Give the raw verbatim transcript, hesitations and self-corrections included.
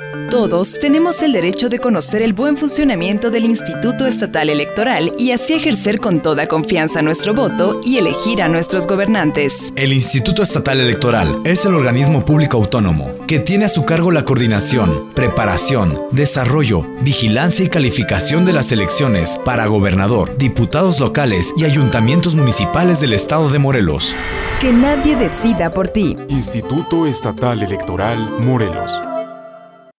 Todos tenemos el derecho de conocer el buen funcionamiento del Instituto Estatal Electoral y así ejercer con toda confianza nuestro voto y elegir a nuestros gobernantes. El Instituto Estatal Electoral es el organismo público autónomo que tiene a su cargo la coordinación, preparación, desarrollo, vigilancia y calificación de las elecciones para gobernador, diputados locales y ayuntamientos municipales del estado de Morelos. Que nadie decida por ti. Instituto Estatal Electoral Morelos.